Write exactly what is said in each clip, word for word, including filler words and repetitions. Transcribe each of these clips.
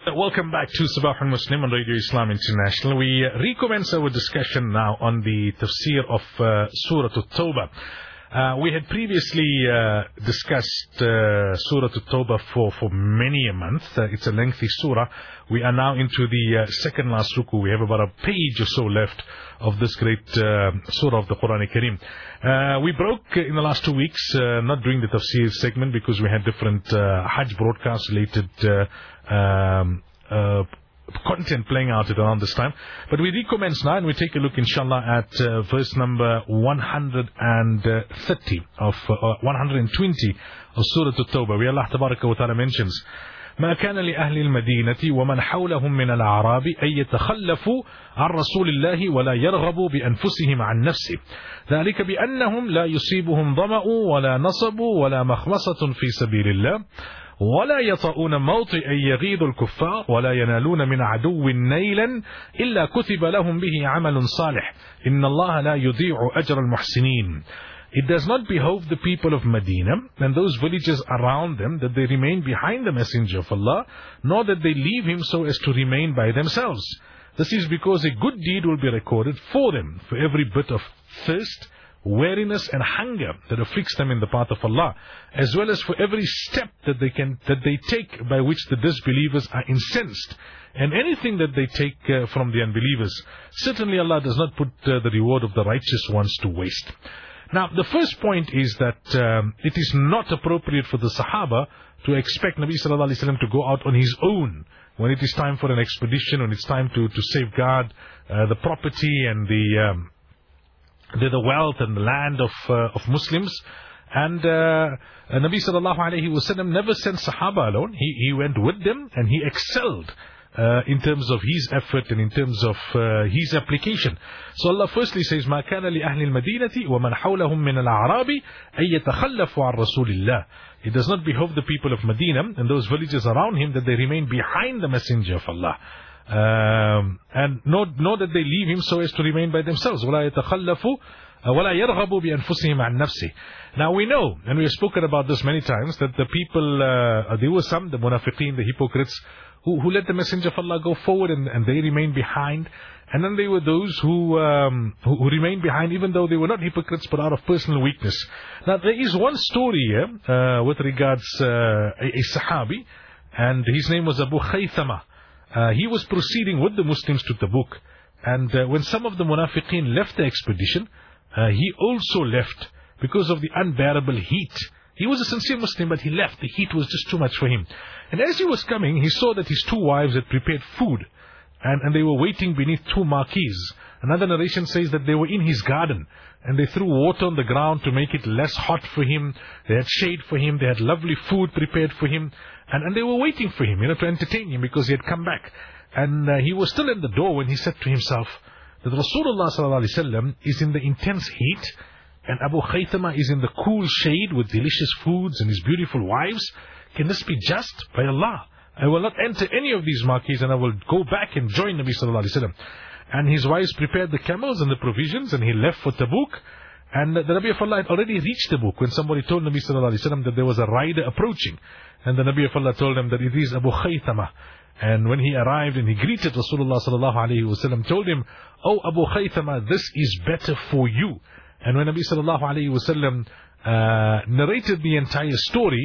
Welcome back to Sabah al-Muslim on Radio Islam International. We uh, recommence our discussion now on the tafsir of uh, Surah At-Tawbah. Uh, we had previously uh, discussed uh, Surah At-Tawbah for, for many a month. Uh, it's a lengthy surah. We are now into the uh, second last ruku. We have about a page or so left of this great uh, surah of the Quran Kareem. Uh, we broke uh, in the last two weeks, uh, not during the tafsir segment because we had different uh, Hajj broadcasts related uh, um, uh, content playing out at around this time. But we recommence now and we take a look inshallah at uh, verse number one hundred thirty of uh, one hundred twenty of Surah At-Tawbah, where Allah Tabaraka wa Ta'ala mentions ما كان لأهل المدينة ومن حولهم من الأعراب أن يتخلفوا عن رسول الله ولا يرغبوا بأنفسهم عن نفسه ذلك بأنهم لا يصيبهم ظمأ ولا نصب ولا مخمصة في سبيل الله ولا يطؤون موطئا يغيظ الكفار ولا ينالون من عدو نيلا إلا كتب لهم به عمل صالح إن الله لا يضيع أجر المحسنين. It does not behove the people of Medina and those villages around them that they remain behind the Messenger of Allah, nor that they leave him so as to remain by themselves. This is because a good deed will be recorded for them for every bit of thirst, weariness and hunger that afflicts them in the path of Allah, as well as for every step that they can that they take by which the disbelievers are incensed, and anything that they take uh, from the unbelievers. Certainly Allah does not put uh, the reward of the righteous ones to waste. Now, the first point is that um, it is not appropriate for the Sahaba to expect Nabi Sallallahu Alaihi Wasallam to go out on his own when it is time for an expedition, when it's time to, to safeguard uh, the property and the, um, the the wealth and the land of uh, of Muslims. And uh, Nabi Sallallahu Alaihi Wasallam never sent Sahaba alone. He, he went with them and he excelled Uh, in terms of his effort and in terms of uh, his application. So Allah firstly says, مَا كَانَ لِأَهْلِ الْمَدِينَةِ وَمَنْ حَوْلَهُمْ مِنَ الْأَعْرَابِ أَن يَتَخَلَّفُوا عَنْ رَسُولِ اللَّهِ. It does not behove the people of Medina and those villages around him that they remain behind the Messenger of Allah. Um, and nor, nor that they leave him so as to remain by themselves. وَلَا يَتَخَلَّفُوا وَلَا يَرْغَبُوا بِأَنفُسِهِمْ عَنْ نَفْسِهِ. Now we know, and we have spoken about this many times, that the people, uh, there were some, the munafiqeen, the hypocrites, Who, who let the Messenger of Allah go forward and, and they remained behind. And then there were those who, um, who who remained behind even though they were not hypocrites but out of personal weakness. Now there is one story here uh, with regards uh, a, a Sahabi, and his name was Abu Khaythama. Uh, he was proceeding with the Muslims to Tabuk, and uh, when some of the Munafiqeen left the expedition, uh, he also left because of the unbearable heat. He was a sincere Muslim, but he left. The heat was just too much for him. And as he was coming, he saw that his two wives had prepared food, and, and they were waiting beneath two marquees. Another narration says that they were in his garden, and they threw water on the ground to make it less hot for him. They had shade for him. They had lovely food prepared for him, and, and they were waiting for him, you know, to entertain him because he had come back. And uh, he was still in the door when he said to himself that Rasulullah sallallahu alaihi wasallam is in the intense heat, and Abu Khaythama is in the cool shade with delicious foods and his beautiful wives. Can this be just? By Allah, I will not enter any of these marquees and I will go back and join Nabi Sallallahu Alaihi Wasallam. And his wives prepared the camels and the provisions and he left for Tabuk. And the Nabi of Allah had already reached Tabuk when somebody told Nabi Sallallahu Alaihi Wasallam that there was a rider approaching. And the Nabi of Allah told him that it is Abu Khaythama. And when he arrived and he greeted Rasulullah Sallallahu Alaihi Wasallam, told him, "Oh Abu Khaythama, this is better for you." And when Nabi Sallallahu Alaihi Wasallam uh, narrated the entire story,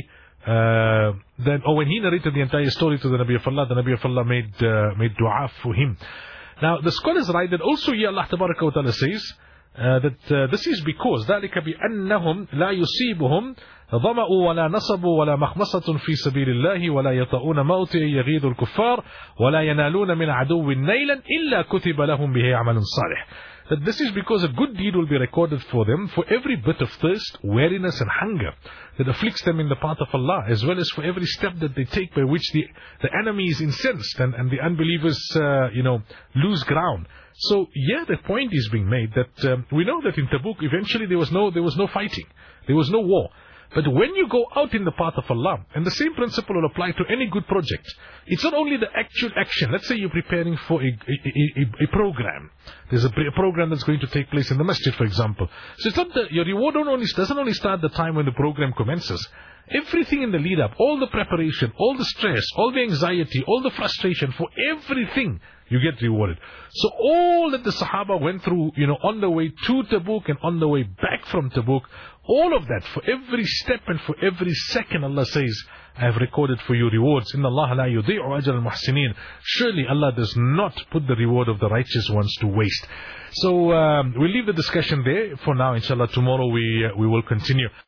Uh, then, or when he narrated the entire story to the Nabi of Allah, the Nabi of Allah made uh, made dua for him. Now, the scholars write that also here Allah Tabaraka wa Ta'ala says uh, that uh, this is because ذَلِكَ بِأَنَّهُمْ لَا يُصِيبُهُمْ ظَمَأُ وَلَا نَصَبُ وَلَا مَخْمَصَةٌ فِي سَبِيلِ اللَّهِ وَلَا يَطَؤُونَ مَوْطِئًا يَغِيظُ الْكُفَّارِ وَلَا يَنَالُونَ مِنْ عَدُوٍّ نَيْلًا إِلَّا كُتِبَ لَهُمْ بِهِ عَمَلٌ صَالِحٌ. That this is because a good deed will be recorded for them for every bit of thirst, weariness and hunger that afflicts them in the path of Allah, as well as for every step that they take by which the, the enemy is incensed and, and the unbelievers, uh, you know, lose ground. So, yeah, the point is being made that um, we know that in Tabuk eventually there was no there was no fighting, there was no war. But when you go out in the path of Allah, and the same principle will apply to any good project, it's not only the actual action. Let's say you're preparing for a, a, a, a program. There's a, a program that's going to take place in the masjid, for example. So it's not the, your reward don't only, doesn't only start the time when the program commences. everything in the lead up, all the preparation, all the stress, all the anxiety, all the frustration, for everything, you get rewarded. So all that the Sahaba went through, you know, on the way to Tabuk and on the way back from Tabuk, all of that, for every step and for every second, Allah says, I have recorded for you rewards. Inna Allah la yudhi'u ajra al-muhsinin. Surely Allah does not put the reward of the righteous ones to waste. So um, we'll leave the discussion there for now. Inshallah, tomorrow we uh, we will continue.